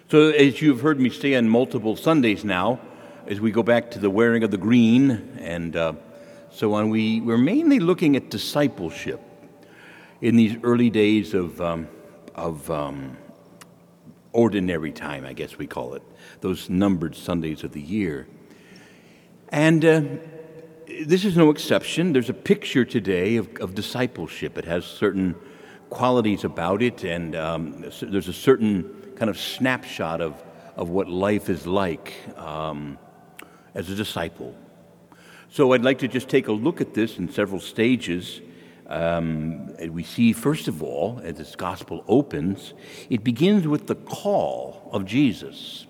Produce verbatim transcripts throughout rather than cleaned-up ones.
So as you've heard me say on multiple Sundays now, as we go back to the wearing of the green and uh, so on, we, we're mainly looking at discipleship in these early days of, um, of um, ordinary time, I guess we call it, those numbered Sundays of the year. And uh, this is no exception. There's a picture today of, of discipleship. It has certain qualities about it, and um, there's a certain kind of snapshot of, of what life is like um, as a disciple. So I'd like to just take a look at this in several stages. Um, and we see, first of all, as this gospel opens, it begins with the call of Jesus.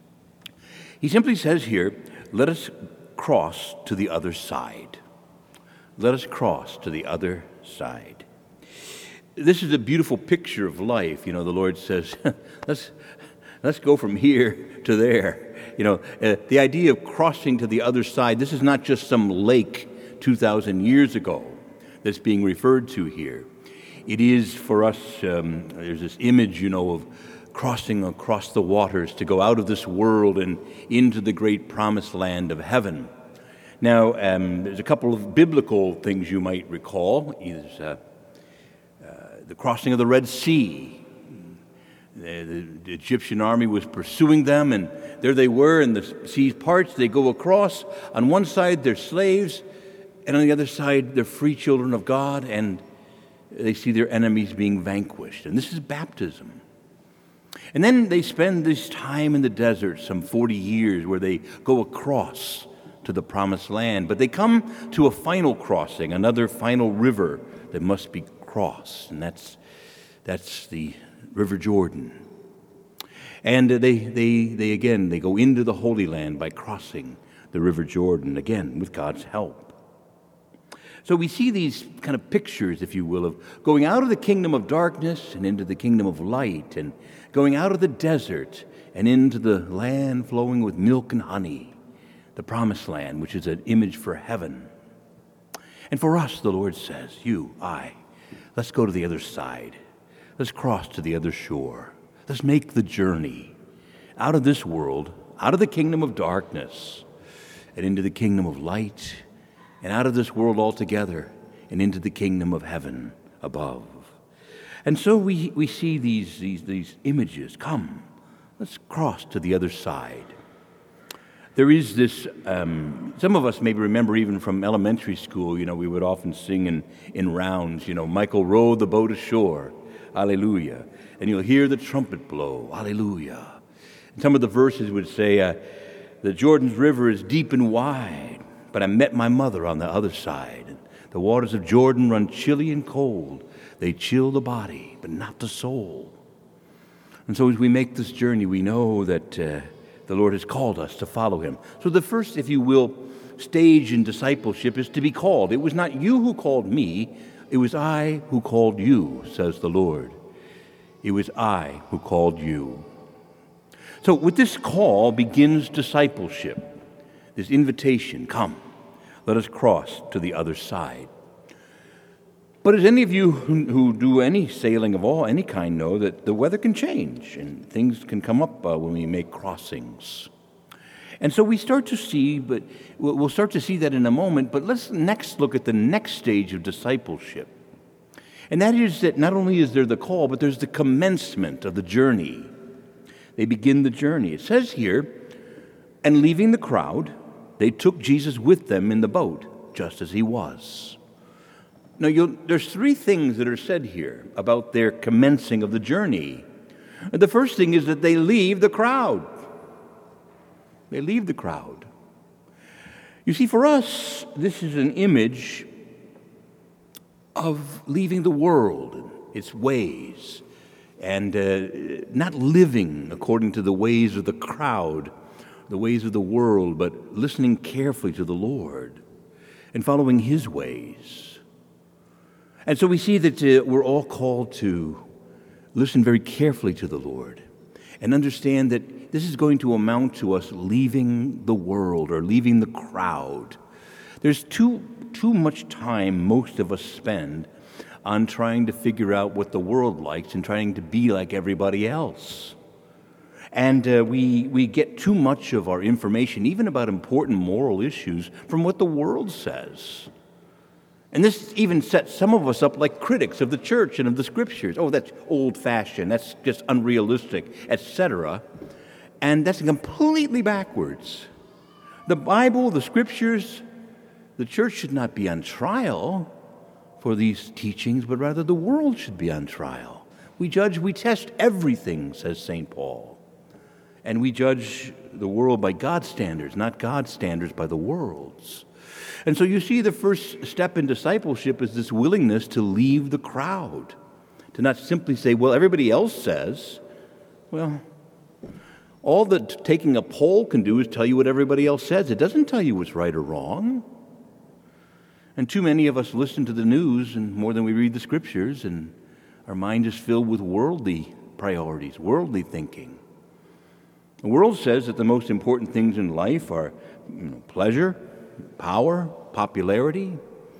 He simply says here, let us cross to the other side. Let us cross to the other side. This is a beautiful picture of life. You know, the Lord says, let's, let's go from here to there. You know, uh, the idea of crossing to the other side, this is not just some lake two thousand years ago that's being referred to here. It is for us, um, there's this image, you know, of crossing across the waters to go out of this world and into the great promised land of heaven. Now, um, there's a couple of biblical things you might recall. There's uh, uh, the crossing of the Red Sea. The, the, the Egyptian army was pursuing them, and there they were in the sea parts. They go across. On one side, they're slaves, and on the other side, they're free children of God, and they see their enemies being vanquished. And this is baptism. And then they spend this time in the desert, some forty years, where they go across to the promised land. But they come to a final crossing, another final river that must be crossed, and that's that's the River Jordan. And they, they, they again, they go into the Holy Land by crossing the River Jordan, again, with God's help. So we see these kind of pictures, if you will, of going out of the kingdom of darkness and into the kingdom of light, and going out of the desert and into the land flowing with milk and honey, the promised land, which is an image for heaven. And for us, the Lord says, you, I, let's go to the other side. Let's cross to the other shore. Let's make the journey out of this world, out of the kingdom of darkness, and into the kingdom of light, and out of this world altogether, and into the kingdom of heaven above. And so we, we see these, these, these images. Come, let's cross to the other side. There is this, um, some of us maybe remember even from elementary school, you know, we would often sing in, in rounds, you know, Michael rowed the boat ashore, hallelujah. And you'll hear the trumpet blow, hallelujah. And some of the verses would say, uh, the Jordan's river is deep and wide, but I met my mother on the other side. And the waters of Jordan run chilly and cold. They chill the body, but not the soul. And so as we make this journey, we know that uh, the Lord has called us to follow him. So the first, if you will, stage in discipleship is to be called. It was not you who called me, it was I who called you, says the Lord. It was I who called you. So with this call begins discipleship, this invitation, come, let us cross to the other side. But as any of you who, who do any sailing of all, any kind, know that the weather can change and things can come up uh, when we make crossings. And so we start to see, but we'll start to see that in a moment, but let's next look at the next stage of discipleship. And that is that not only is there the call, but there's the commencement of the journey. They begin the journey. It says here, and leaving the crowd, they took Jesus with them in the boat, just as he was. Now, you'll, there's three things that are said here about their commencing of the journey. The first thing is that they leave the crowd. They leave the crowd. You see, for us, this is an image of leaving the world, its ways, and uh, not living according to the ways of the crowd, the ways of the world, but listening carefully to the Lord and following his ways. And so we see that uh, we're all called to listen very carefully to the Lord and understand that this is going to amount to us leaving the world or leaving the crowd. There's too, too much time most of us spend on trying to figure out what the world likes and trying to be like everybody else. And uh, we, we get too much of our information, even about important moral issues, from what the world says. And this even sets some of us up like critics of the church and of the Scriptures. Oh, that's old-fashioned, that's just unrealistic, et cetera. And that's completely backwards. The Bible, the Scriptures, the church should not be on trial for these teachings, but rather the world should be on trial. We judge, we test everything, says Saint Paul. And we judge the world by God's standards, not God's standards by the world's. And so you see the first step in discipleship is this willingness to leave the crowd, to not simply say, well, everybody else says. Well, all that taking a poll can do is tell you what everybody else says. It doesn't tell you what's right or wrong. And too many of us listen to the news and more than we read the Scriptures, and our mind is filled with worldly priorities, worldly thinking. The world says that the most important things in life are, you know, pleasure, power, popularity.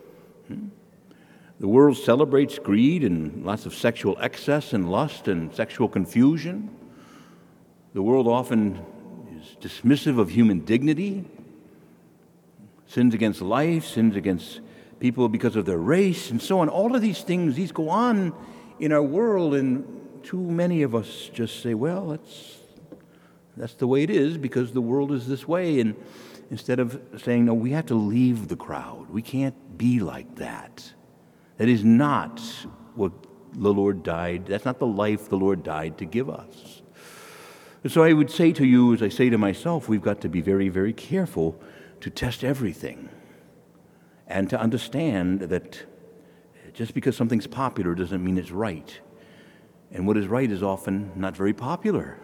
The world celebrates greed and lots of sexual excess and lust and sexual confusion. The world often is dismissive of human dignity, sins against life, sins against people because of their race, and so on. All of these things, these go on in our world, and too many of us just say, well, that's, that's the way it is because the world is this way. And instead of saying, no, we have to leave the crowd. We can't be like that. That is not what the Lord died. That's not the life the Lord died to give us. And so I would say to you, as I say to myself, we've got to be very, very careful to test everything and to understand that just because something's popular doesn't mean it's right. And what is right is often not very popular.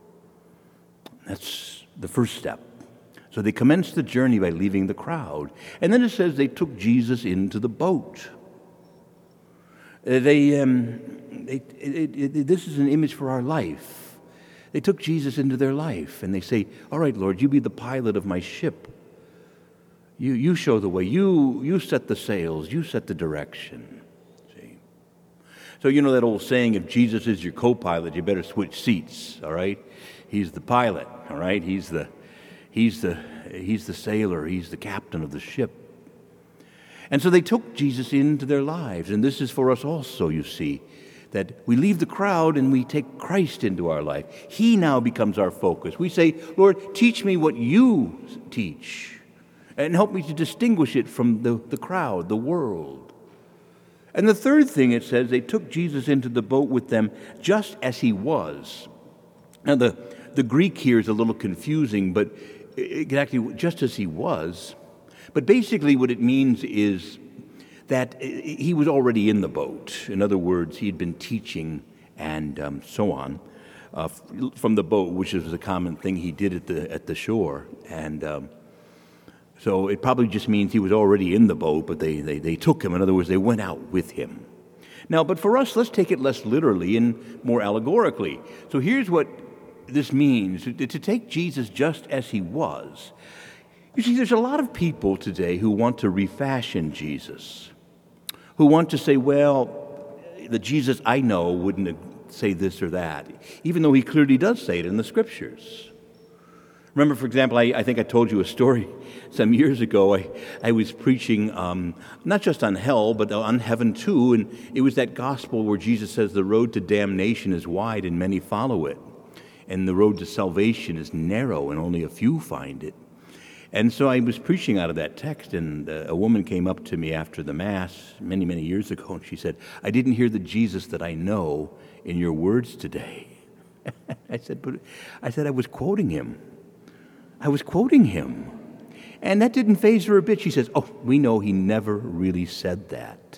That's the first step. So they commenced the journey by leaving the crowd. And then it says they took Jesus into the boat. Uh, they, um, they it, it, it, this is an image for our life. They took Jesus into their life, and they say, all right, Lord, you be the pilot of my ship. You, you show the way. You, you set the sails. You set the direction. See? So you know that old saying, if Jesus is your co-pilot, you better switch seats, all right? He's the pilot, all right? He's the... He's the, he's the sailor. He's the captain of the ship. And so they took Jesus into their lives. And this is for us also, you see, that we leave the crowd and we take Christ into our life. He now becomes our focus. We say, Lord, teach me what you teach and help me to distinguish it from the, the crowd, the world. And the third thing it says, they took Jesus into the boat with them just as he was. Now, the, the Greek here is a little confusing, but exactly just as he was. But basically what it means is that he was already in the boat. In other words, he had been teaching and um, so on uh, from the boat, which is a common thing he did at the at the shore. And um, so it probably just means he was already in the boat, but they, they, they took him. In other words, they went out with him. Now, but for us, let's take it less literally and more allegorically. So here's what this means, to take Jesus just as he was. You see, there's a lot of people today who want to refashion Jesus, who want to say, well, the Jesus I know wouldn't say this or that, even though he clearly does say it in the Scriptures. Remember, for example, I, I think I told you a story some years ago. I, I was preaching um, not just on hell, but on heaven too, and it was that gospel where Jesus says the road to damnation is wide and many follow it. And the road to salvation is narrow, and only a few find it. And so I was preaching out of that text, and uh, a woman came up to me after the Mass many, many years ago, and she said, I didn't hear the Jesus that I know in your words today. I said, but I said I was quoting him. I was quoting him. And that didn't faze her a bit. She says, oh, we know he never really said that.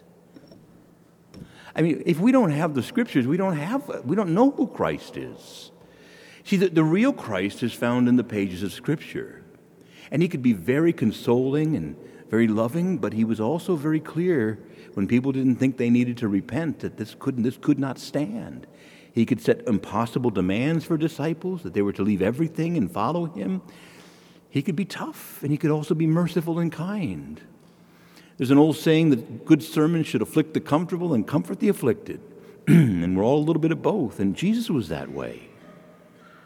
I mean, if we don't have the Scriptures, we don't have, we don't know who Christ is. See, the, the real Christ is found in the pages of Scripture. And he could be very consoling and very loving, but he was also very clear when people didn't think they needed to repent that this couldn't, this could not stand. He could set impossible demands for disciples, that they were to leave everything and follow him. He could be tough, and he could also be merciful and kind. There's an old saying that good sermons should afflict the comfortable and comfort the afflicted. And we're all a little bit of both, and Jesus was that way.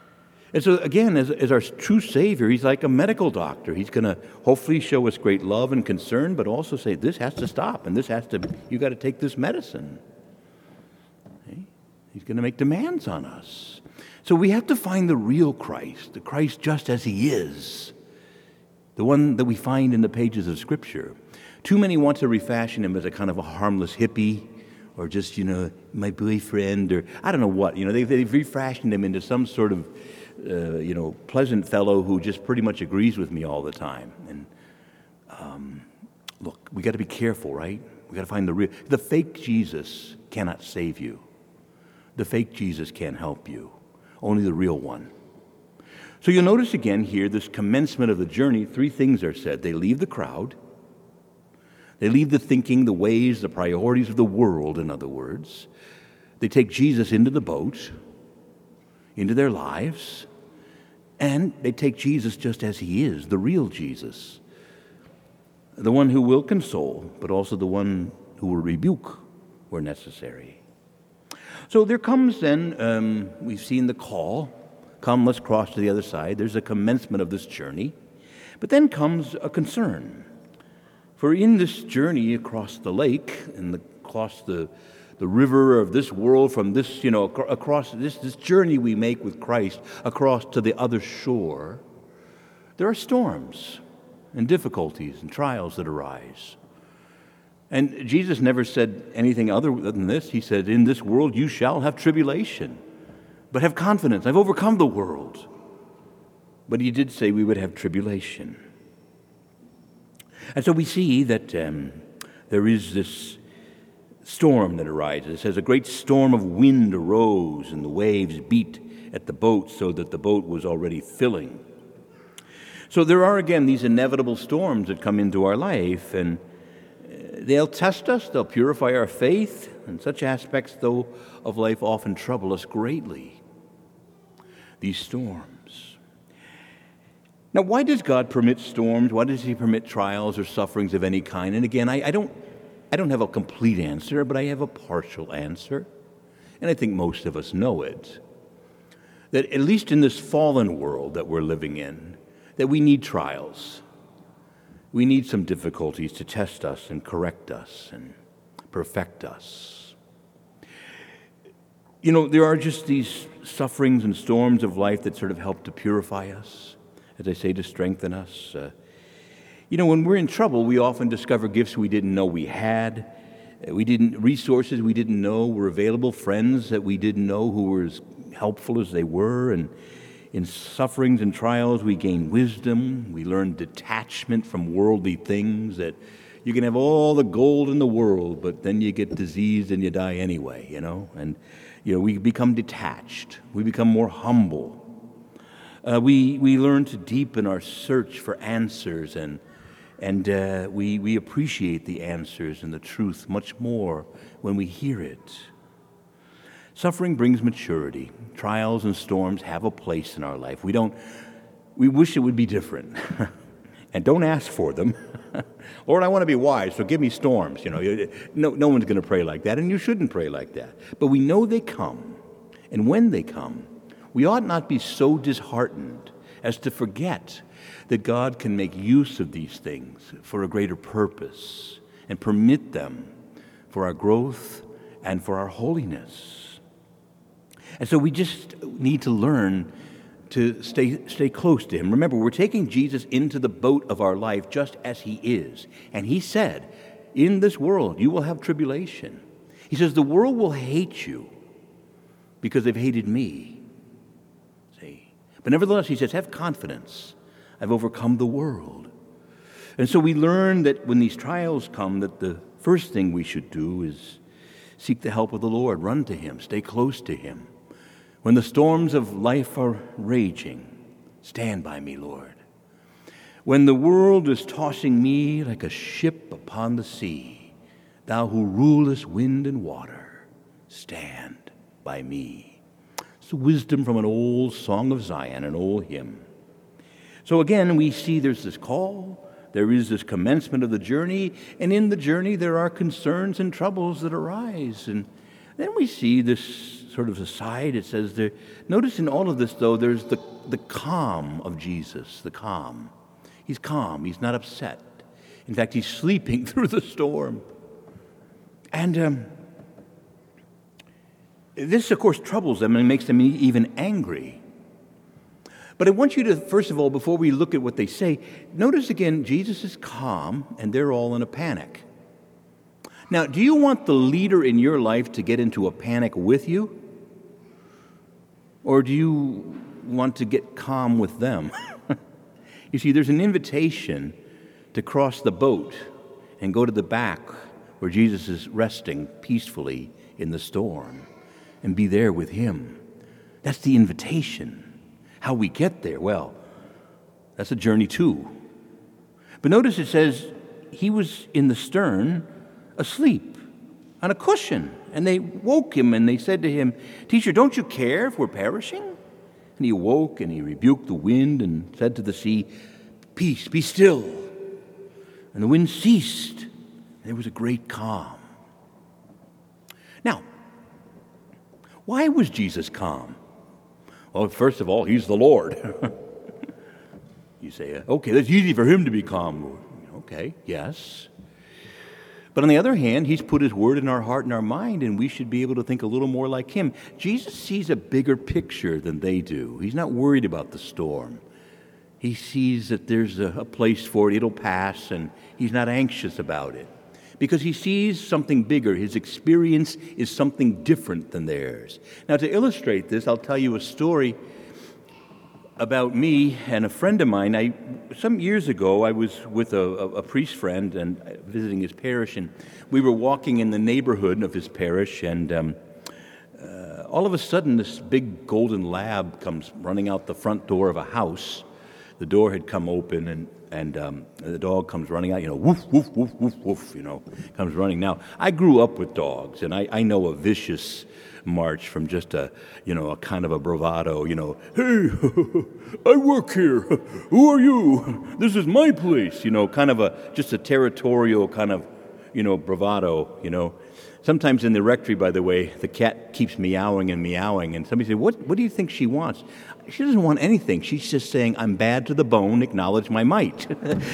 And so, again, as, as our true Savior, he's like a medical doctor. He's going to hopefully show us great love and concern, but also say, this has to stop, and this has to, you got to take this medicine. Okay? He's going to make demands on us. So we have to find the real Christ, the Christ just as he is, the one that we find in the pages of Scripture. Too many want to refashion him as a kind of a harmless hippie, or just, you know, my boyfriend, or I don't know what. You know, they, they've refashioned him into some sort of Uh, you know, pleasant fellow who just pretty much agrees with me all the time. And um, look, we got to be careful, right? We got to find the real. The fake Jesus cannot save you. The fake Jesus can't help you. Only the real one. So you'll notice again here, this commencement of the journey, three things are said. They leave the crowd. They leave the thinking, the ways, the priorities of the world, in other words. They take Jesus into the boat, into their lives, and they take Jesus just as he is, the real Jesus, the one who will console, but also the one who will rebuke where necessary. So there comes then, um, we've seen the call, come, let's cross to the other side. There's a commencement of this journey, but then comes a concern. For in this journey across the lake and the, across the the river of this world, from this, you know, across this, this journey we make with Christ across to the other shore, there are storms and difficulties and trials that arise. And Jesus never said anything other than this. He said, in this world you shall have tribulation, but have confidence. I've overcome the world. But he did say we would have tribulation. And so we see that um, there is this storm that arises. It says, a great storm of wind arose, and the waves beat at the boat so that the boat was already filling. So there are, again, these inevitable storms that come into our life, and they'll test us, they'll purify our faith, and such aspects, though, of life often trouble us greatly. These storms. Now, why does God permit storms? Why does he permit trials or sufferings of any kind? And again, I, I don't I don't have a complete answer, but I have a partial answer. And I think most of us know it. That at least in this fallen world that we're living in, that we need trials. We need some difficulties to test us and correct us and perfect us. You know, there are just these sufferings and storms of life that sort of help to purify us, as I say, to strengthen us. Uh, You know, when we're in trouble, we often discover gifts we didn't know we had. We didn't, resources we didn't know were available, friends that we didn't know who were as helpful as they were. And in sufferings and trials, we gain wisdom. We learn detachment from worldly things, that you can have all the gold in the world, but then you get diseased and you die anyway, you know. And, you know, we become detached. We become more humble. Uh, we, we learn to deepen our search for answers, and And uh, we, we appreciate the answers and the truth much more when we hear it. Suffering brings maturity. Trials and storms have a place in our life. We don't. We wish it would be different, and don't ask for them. Lord, I want to be wise, so give me storms. You know, no, no one's going to pray like that, and you shouldn't pray like that. But we know they come, and when they come, we ought not be so disheartened as to forget that God can make use of these things for a greater purpose and permit them for our growth and for our holiness. And so we just need to learn to stay stay close to him. Remember, we're taking Jesus into the boat of our life just as he is. And he said, in this world you will have tribulation. He says, the world will hate you because they've hated me. See? But nevertheless, he says, have confidence. I've overcome the world. And so we learn that when these trials come, that the first thing we should do is seek the help of the Lord, run to him, stay close to him. When the storms of life are raging, stand by me, Lord. When the world is tossing me like a ship upon the sea, thou who rulest wind and water, stand by me. It's wisdom from an old song of Zion, an old hymn. So again, we see there's this call, there is this commencement of the journey, and in the journey there are concerns and troubles that arise. And Then we see this sort of aside. It says there, notice in all of this, though, there's the, the calm of Jesus, the calm. He's calm. He's not upset. In fact, he's sleeping through the storm. And um, this, of course, troubles them and makes them even angry. But I want you to, first of all, before we look at what they say, notice again, Jesus is calm and they're all in a panic. Now, do you want the leader in your life to get into a panic with you? Or do you want to get calm with them? You see, there's an invitation to cross the boat and go to the back where Jesus is resting peacefully in the storm and be there with him. That's the invitation. How we get there, well, that's a journey too. But notice it says he was in the stern asleep on a cushion. And they woke him and they said to him, "Teacher, don't you care if we're perishing?" And he awoke and he rebuked the wind and said to the sea, "Peace, be still." And the wind ceased, and there was a great calm. Now, why was Jesus calm? Well, first of all, he's the Lord. You say, okay, that's easy for him to be calm. Okay, yes. But on the other hand, he's put his word in our heart and our mind, and we should be able to think a little more like him. Jesus sees a bigger picture than they do. He's not worried about the storm. He sees that there's a, a place for it, it'll pass, and he's not anxious about it. Because he sees something bigger. His experience is something different than theirs. Now, to illustrate this, I'll tell you a story about me and a friend of mine. I, some years ago, I was with a, a, a priest friend and visiting his parish, and we were walking in the neighborhood of his parish, and um, uh, all of a sudden, this big golden lab comes running out the front door of a house. The door had come open, and and um, the dog comes running out, you know, woof, woof, woof, woof, woof, you know, comes running. Now, I grew up with dogs, and I, I know a vicious march from just a, you know, a kind of a bravado, you know, "Hey, I work here. Who are you? This is my place," you know, kind of a, just a territorial kind of, you know, bravado, you know. Sometimes in the rectory, by the way, the cat keeps meowing and meowing, and somebody says, what, what do you think she wants? She doesn't want anything. She's just saying, "I'm bad to the bone, acknowledge my might."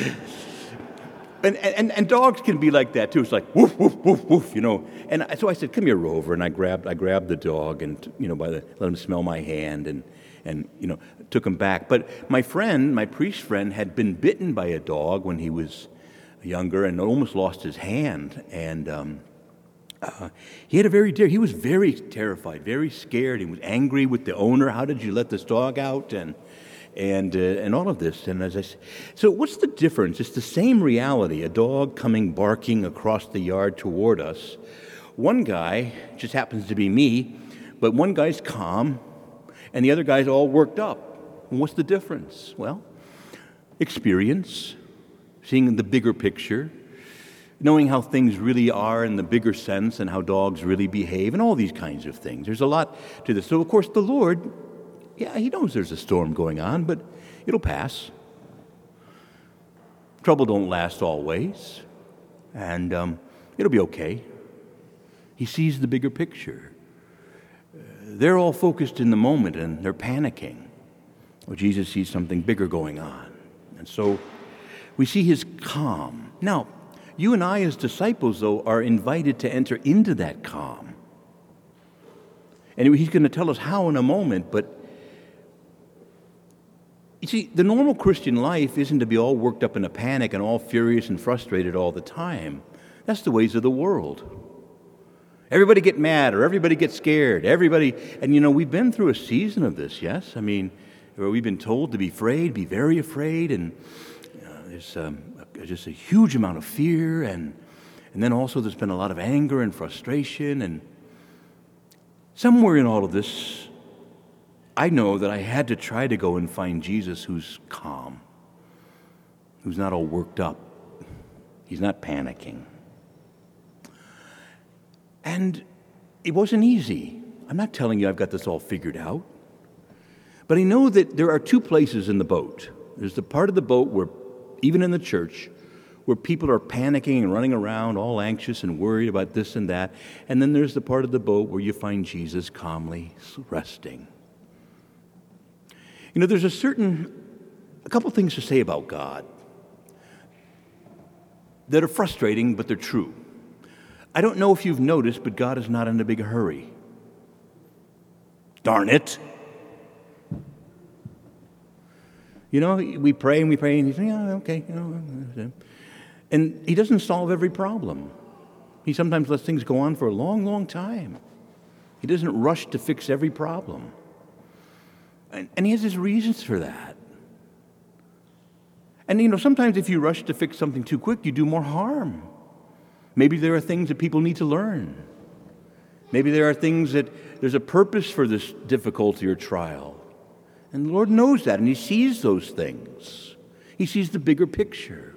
and, and and dogs can be like that, too. It's like, woof, woof, woof, woof, you know. And so I said, "Come here, Rover," and I grabbed I grabbed the dog and, you know, by the, let him smell my hand and, and, you know, took him back. But my friend, my priest friend, had been bitten by a dog when he was younger and almost lost his hand. And um, uh, he had a very dear, he was very terrified, very scared. He was angry with the owner. "How did you let this dog out?" And and uh, and all of this. And as I said, so what's the difference? It's the same reality. A dog coming barking across the yard toward us. One guy just happens to be me, but one guy's calm, and the other guy's all worked up. And what's the difference? Well, experience, seeing the bigger picture, knowing how things really are in the bigger sense and how dogs really behave, and all these kinds of things. There's a lot to this. So, of course, the Lord, yeah, he knows there's a storm going on, but it'll pass. Trouble don't last always, and um, it'll be okay. He sees the bigger picture. Uh, they're all focused in the moment, and they're panicking. Well, Jesus sees something bigger going on, and so we see his calm. Now, you and I as disciples, though, are invited to enter into that calm. And he's going to tell us how in a moment, but you see, the normal Christian life isn't to be all worked up in a panic and all furious and frustrated all the time. That's the ways of the world. Everybody get mad or everybody get scared. Everybody, and you know, we've been through a season of this, yes? I mean, where we've been told to be afraid, be very afraid, and uh, there's um, just a huge amount of fear, and and then also there's been a lot of anger and frustration, and somewhere in all of this, I know that I had to try to go and find Jesus who's calm, who's not all worked up. He's not panicking. And it wasn't easy. I'm not telling you I've got this all figured out, but I know that there are two places in the boat. There's the part of the boat where, even in the church, where people are panicking and running around, all anxious and worried about this and that. And then there's the part of the boat where you find Jesus calmly resting. You know, there's a certain, a couple things to say about God that are frustrating, but they're true. I don't know if you've noticed, but God is not in a big hurry. Darn it. You know, we pray and we pray and he's like, yeah, okay. You know. And he doesn't solve every problem. He sometimes lets things go on for a long, long time. He doesn't rush to fix every problem. And, and he has his reasons for that. And, you know, sometimes if you rush to fix something too quick, you do more harm. Maybe there are things that people need to learn. Maybe there are things that there's a purpose for this difficulty or trial. And the Lord knows that, and he sees those things. He sees the bigger picture.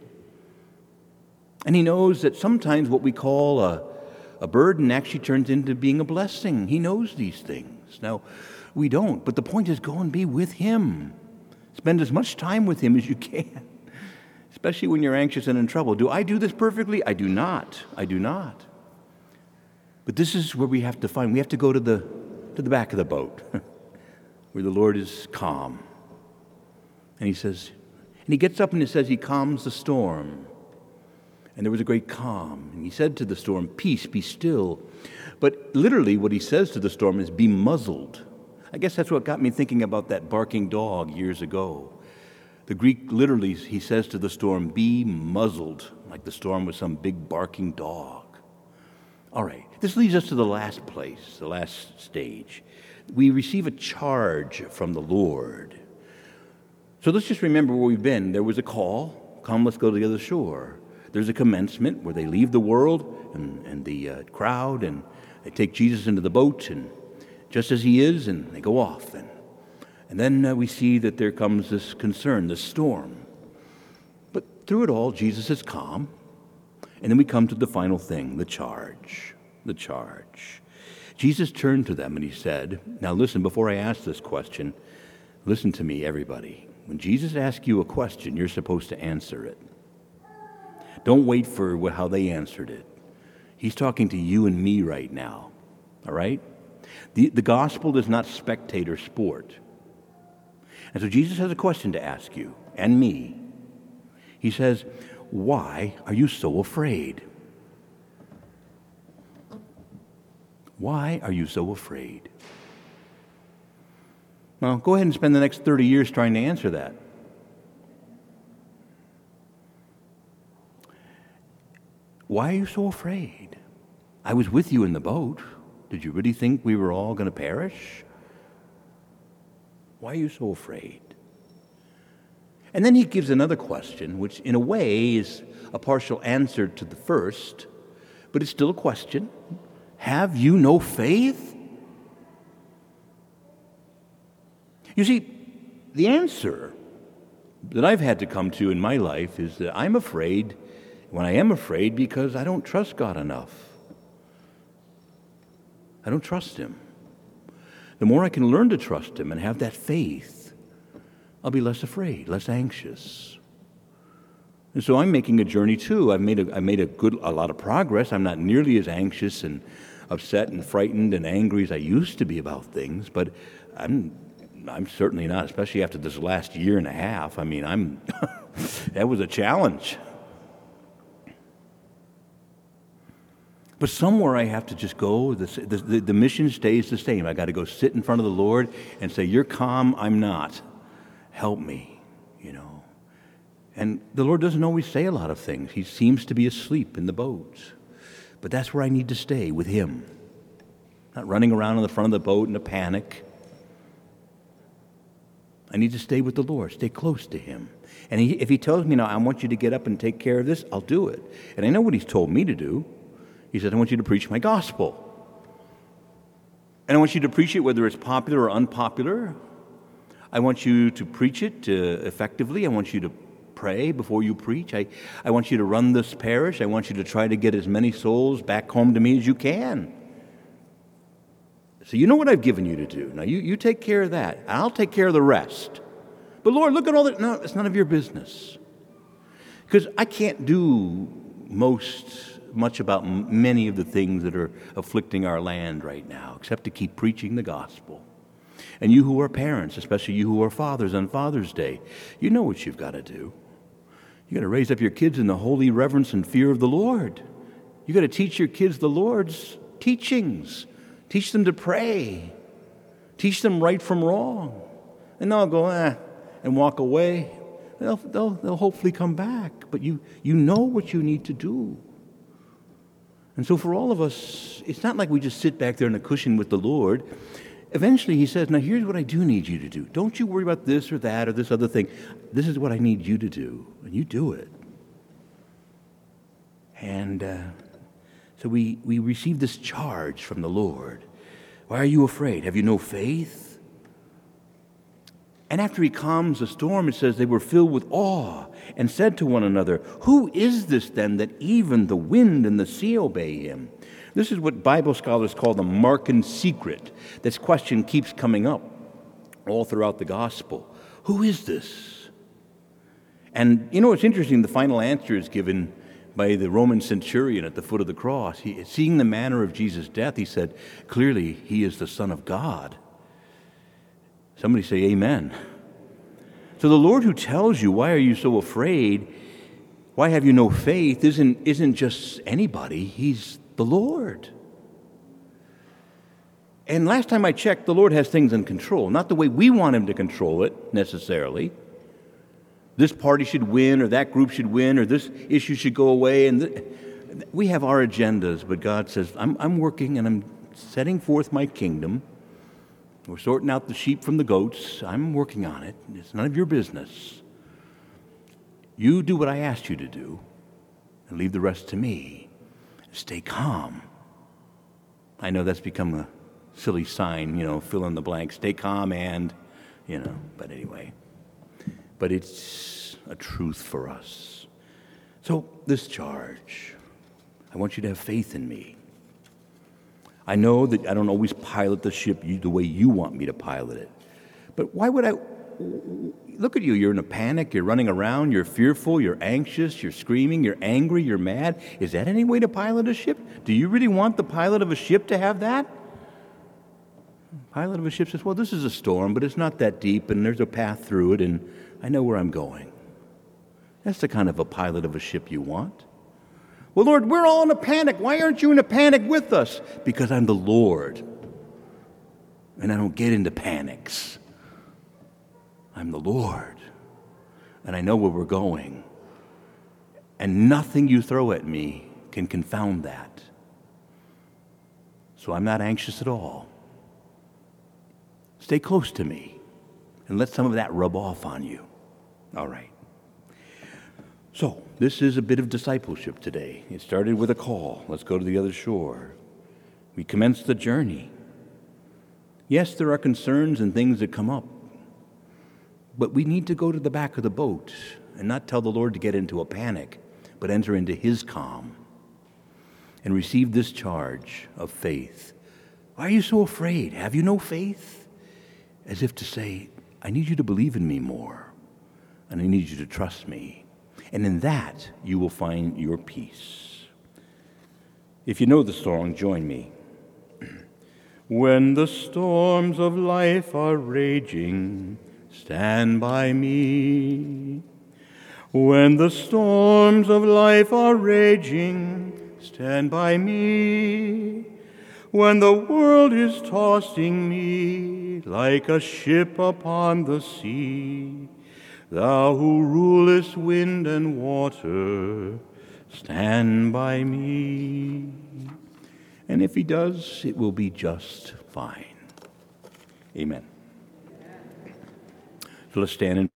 And he knows that sometimes what we call a, a burden actually turns into being a blessing. He knows these things. Now, we don't, but the point is go and be with him. Spend as much time with him as you can, especially when you're anxious and in trouble. Do I do this perfectly? I do not. I do not. But this is where we have to find, we have to go to the, to the back of the boat, where the Lord is calm. And he says, and he gets up and he says he calms the storm. And there was a great calm. And he said to the storm, peace, be still. But literally what he says to the storm is, be muzzled. I guess that's what got me thinking about that barking dog years ago. The Greek literally, he says to the storm, be muzzled, like the storm was some big barking dog. All right, this leads us to the last place, the last stage. We receive a charge from the Lord. So let's just remember where we've been. There was a call, come, let's go to the other shore. There's a commencement where they leave the world and, and the uh, crowd, and they take Jesus into the boat, and just as he is, and they go off. And, and then uh, we see that there comes this concern, this storm. But through it all, Jesus is calm. And then we come to the final thing, the charge, the charge. Jesus turned to them and he said, now listen, before I ask this question, listen to me, everybody. When Jesus asks you a question, you're supposed to answer it. Don't wait for how they answered it. He's talking to you and me right now, all right? The, the gospel is not spectator sport. And so Jesus has a question to ask you and me. He says, why are you so afraid? Why are you so afraid? Well, go ahead and spend the next thirty years trying to answer that. Why are you so afraid? I was with you in the boat. Did you really think we were all going to perish? Why are you so afraid? And then he gives another question, which in a way is a partial answer to the first, but it's still a question. Have you no faith? You see, the answer that I've had to come to in my life is that I'm afraid when I am afraid because I don't trust God enough. I don't trust him. The more I can learn to trust him and have that faith, I'll be less afraid, less anxious. And so I'm making a journey too. I've made a, I made a good, a lot of progress. I'm not nearly as anxious and upset and frightened and angry as I used to be about things, but I'm, I'm certainly not, especially after this last year and a half. I mean, I'm, that was a challenge. But somewhere I have to just go, the, the, the mission stays the same. I got to go sit in front of the Lord and say, you're calm, I'm not. Help me, you know. And the Lord doesn't always say a lot of things. He seems to be asleep in the boat. But that's where I need to stay, with him. Not running around in the front of the boat in a panic. I need to stay with the Lord, stay close to him. And he, if he tells me, now, I want you to get up and take care of this, I'll do it. And I know what he's told me to do. He said, I want you to preach my gospel. And I want you to preach it whether it's popular or unpopular. I want you to preach it uh, effectively. I want you to pray before you preach. I, I want you to run this parish. I want you to try to get as many souls back home to me as you can. So you know what I've given you to do. Now you, you take care of that. And I'll take care of the rest. But Lord, look at all that. No, it's none of your business. Because I can't do most much about m- many of the things that are afflicting our land right now, except to keep preaching the gospel. And you who are parents, especially you who are fathers on Father's Day, you know what you've got to do. You've got to raise up your kids in the holy reverence and fear of the Lord. You've got to teach your kids the Lord's teachings. Teach them to pray. Teach them right from wrong. And they'll go, eh, and walk away. They'll, they'll, they'll hopefully come back. But you, you know what you need to do. And so for all of us, it's not like we just sit back there in a cushion with the Lord. Eventually he says, now here's what I do need you to do. Don't you worry about this or that or this other thing. This is what I need you to do. And you do it. And uh, so we, we receive this charge from the Lord. Why are you afraid? Have you no faith? And after he calms the storm, it says they were filled with awe and said to one another, who is this then that even the wind and the sea obey him? This is what Bible scholars call the Markan secret. This question keeps coming up all throughout the gospel. Who is this? And you know, it's interesting, the final answer is given by the Roman centurion at the foot of the cross. He, seeing the manner of Jesus' death, he said, clearly he is the Son of God. Somebody say amen. So the Lord who tells you, why are you so afraid? Why have you no faith? Isn't, isn't just anybody. He's the Lord. And last time I checked, the Lord has things in control. Not the way we want him to control it, necessarily. This party should win, or that group should win, or this issue should go away. And th- we have our agendas, but God says, I'm, I'm working and I'm setting forth my kingdom. We're sorting out the sheep from the goats. I'm working on it. It's none of your business. You do what I asked you to do, and leave the rest to me. Stay calm. I know that's become a silly sign, you know, fill in the blank. Stay calm and, you know, but anyway. But it's a truth for us. So this charge, I want you to have faith in me. I know that I don't always pilot the ship the way you want me to pilot it. But why would I? Look at you. You're in a panic. You're running around. You're fearful. You're anxious. You're screaming. You're angry. You're mad. Is that any way to pilot a ship? Do you really want the pilot of a ship to have that? Pilot of a ship says, well, this is a storm, but it's not that deep, and there's a path through it, and I know where I'm going. That's the kind of a pilot of a ship you want. Well, Lord, we're all in a panic. Why aren't you in a panic with us? Because I'm the Lord, and I don't get into panics. I'm the Lord, and I know where we're going, and nothing you throw at me can confound that. So I'm not anxious at all. Stay close to me, and let some of that rub off on you. All right. So, this is a bit of discipleship today. It started with a call. Let's go to the other shore. We commence the journey. Yes, there are concerns and things that come up, but we need to go to the back of the boat and not tell the Lord to get into a panic, but enter into his calm and receive this charge of faith. Why are you so afraid? Have you no faith? As if to say, I need you to believe in me more, and I need you to trust me. And in that, you will find your peace. If you know the song, join me. When the storms of life are raging, stand by me. When the storms of life are raging, stand by me. When the world is tossing me like a ship upon the sea, thou who rulest wind and water, stand by me. And if he does, it will be just fine. Amen. So let's stand and